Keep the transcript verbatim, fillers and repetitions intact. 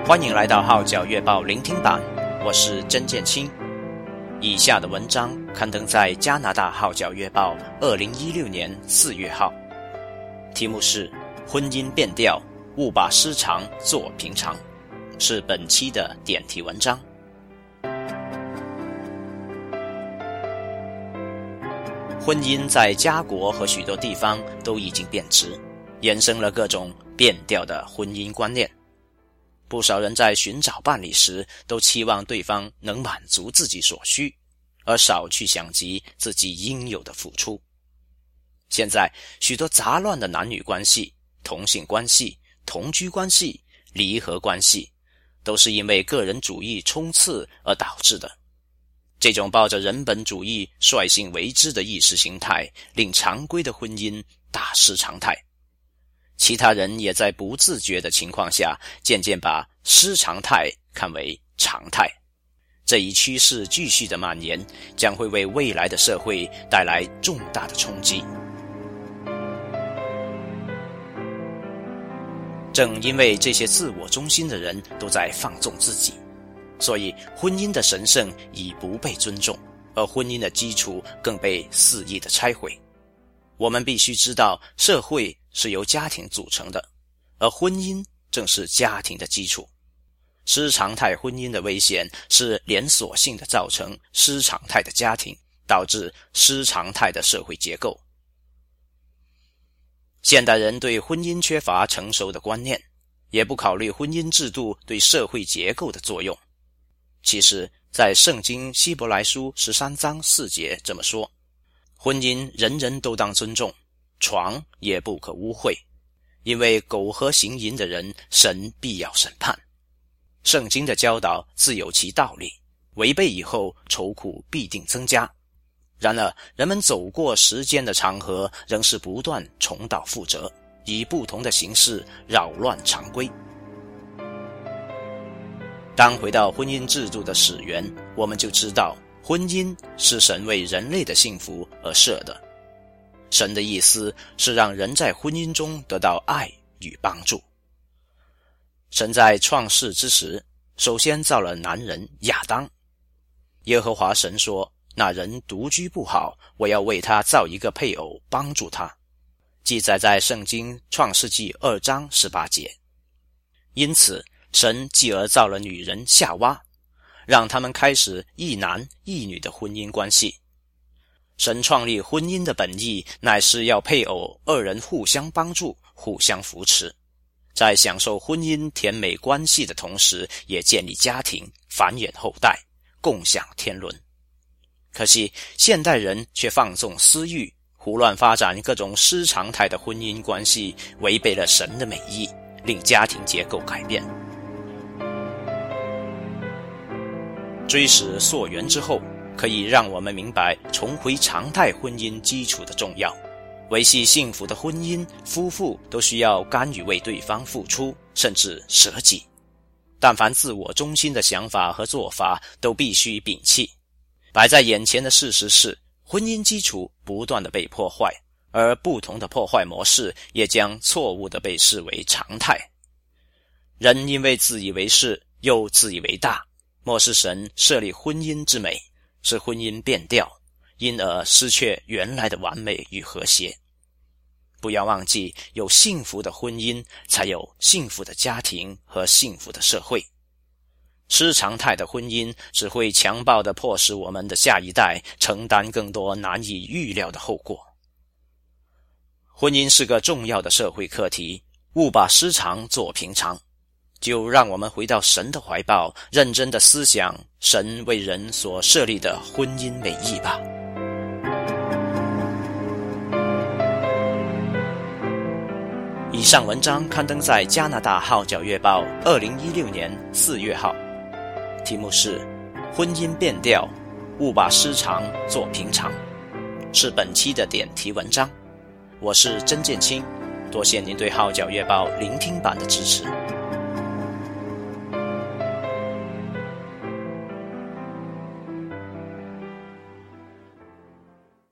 欢迎来到号角月报聆听版，我是甄建清。以下的文章刊登在加拿大号角月报二零一六年四月号，题目是婚姻变调，勿把失常做平常，是本期的点题文章。婚姻在家国和许多地方都已经变质，衍生了各种变调的婚姻观念。不少人在寻找伴侣时，都期望对方能满足自己所需，而少去想及自己应有的付出。现在许多杂乱的男女关系、同性关系、同居关系、离合关系，都是因为个人主义冲刺而导致的。这种抱着人本主义率性为之的意识形态，令常规的婚姻大失常态。其他人也在不自觉的情况下，渐渐把失常态看为常态。这一趋势继续的蔓延，将会为未来的社会带来重大的冲击。正因为这些自我中心的人都在放纵自己，所以婚姻的神圣已不被尊重，而婚姻的基础更被肆意的拆毁。我们必须知道，社会是由家庭组成的，而婚姻正是家庭的基础。失常态婚姻的危险是连锁性的造成失常态的家庭，导致失常态的社会结构。现代人对婚姻缺乏成熟的观念，也不考虑婚姻制度对社会结构的作用。其实在圣经希伯来书十三章四节这么说，婚姻人人都当尊重，床也不可污秽，因为苟合行淫的人，神必要审判。圣经的教导自有其道理，违背以后愁苦必定增加。然而人们走过时间的长河，仍是不断重蹈覆辙，以不同的形式扰乱常规。当回到婚姻制度的始源，我们就知道婚姻是神为人类的幸福而设的。神的意思是让人在婚姻中得到爱与帮助。神在创世之时，首先造了男人亚当。耶和华神说，那人独居不好，我要为他造一个配偶帮助他。记载在圣经创世纪二章十八节。因此神继而造了女人夏娃，让他们开始一男一女的婚姻关系。神创立婚姻的本意，乃是要配偶二人互相帮助，互相扶持，在享受婚姻甜美关系的同时，也建立家庭，繁衍后代，共享天伦。可惜现代人却放纵私欲，胡乱发展各种失常态的婚姻关系，违背了神的美意，令家庭结构改变。追史溯源之后，可以让我们明白重回常态婚姻基础的重要。维系幸福的婚姻，夫妇都需要甘于为对方付出，甚至舍己。但凡自我中心的想法和做法都必须摒弃。摆在眼前的事实是，婚姻基础不断地被破坏，而不同的破坏模式也将错误地被视为常态。人因为自以为是，又自以为大，漠视神设立婚姻之美，使婚姻变调，因而失去原来的完美与和谐。不要忘记，有幸福的婚姻，才有幸福的家庭和幸福的社会。失常态的婚姻只会强暴地迫使我们的下一代承担更多难以预料的后果。婚姻是个重要的社会课题，勿把失常做平常。就让我们回到神的怀抱，认真地思想神为人所设立的婚姻美意吧。以上文章刊登在加拿大号角月报二零一六年四月号，题目是婚姻变调，勿把失常做平常，是本期的点题文章。我是甄建清，多谢您对号角月报聆听版的支持。